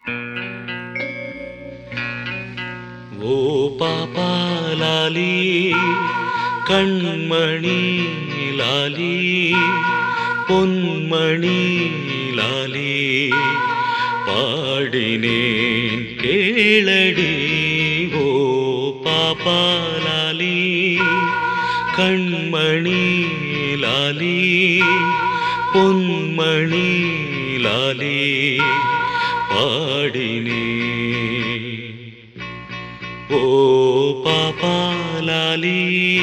ஓ பாப்பா லாலி கண்மணி லாலி பொன்மணி லாலி பாடினேன் கேளடி ஓ பாப்பா லாலி கண்மணி லாலி பொன்மணி லாலி பாடினேன் ஓ பாப்பா லாலி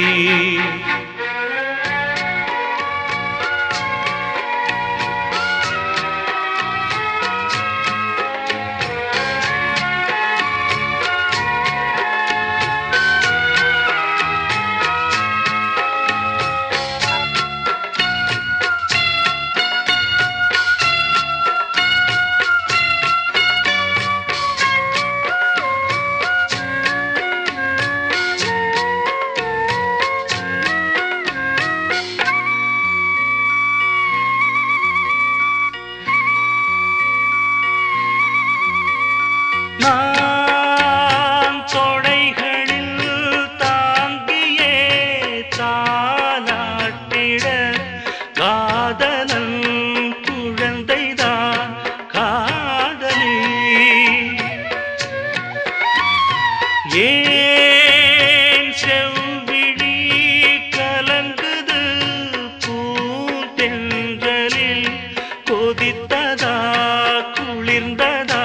நான் தொடைகளில் தாங்கியே தாலாட்டிட காதலன் குழந்தைதான் காதலி ஏன் செவ்விழி கலங்குது பூந்தென்றலில் கொதித்ததா குளிர்ந்ததா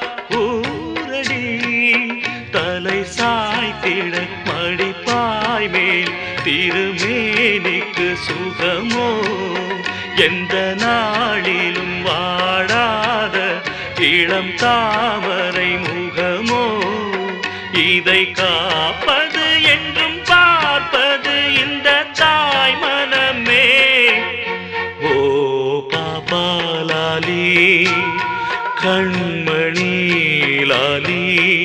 தலை சாய்த்திட மடிப்பாய் மேல் திருமேனிக்கு சுகமோ எந்த நாளிலும் வாடாத இளம் தாமரை முகமோ இதை காப்பது என்றும் பார்ப்பது இந்த தாய் மனமே ஓ பாப்பா லாலி கண்மணி லாலி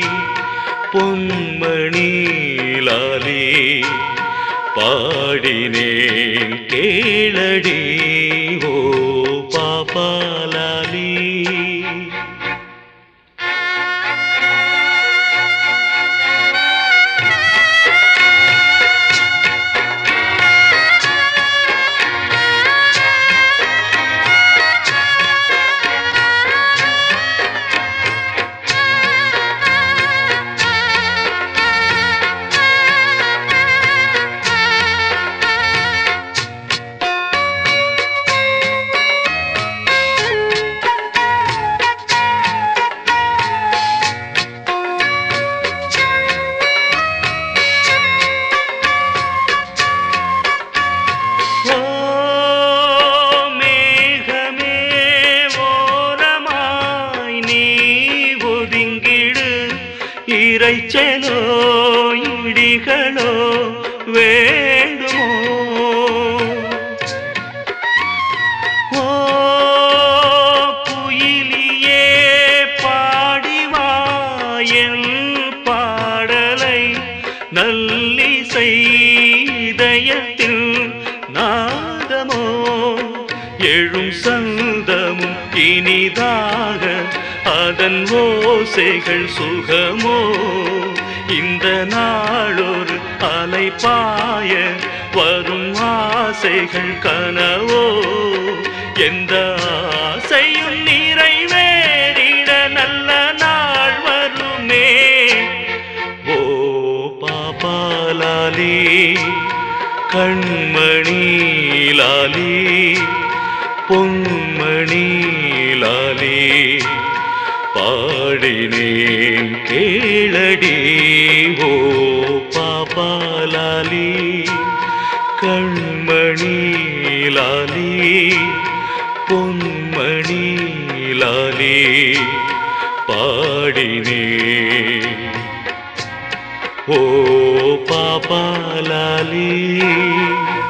பொன்மணி லாலி பாடினேன் கேளடி ஓ பாப்பா லாலி இறைச்சலோ இடிகளோ வேண்டுமோ ஓ குயிலியே பாடிவாயல் பாடலை நல்லிசை இதயத்தில் நாதமோ எழும் சந்தமும் இனிதாக அதன் ஓசைகள் சுகமோ இந்த நாளொரு அலைபாய வரும் ஆசைகள் கனவோ எந்த ஆசையும் நிறைவேறிட நல்ல நாள் வருமே ஓ பாப்பா லாலி கண்மணி லாலி பொன்மணி லாலி பாடினேன் கேளடி ஓ பாப்பா லாலி கண்மணி லாலி பொன்மணி லாலி பாடினேன் ஓ பாப்பா லாலி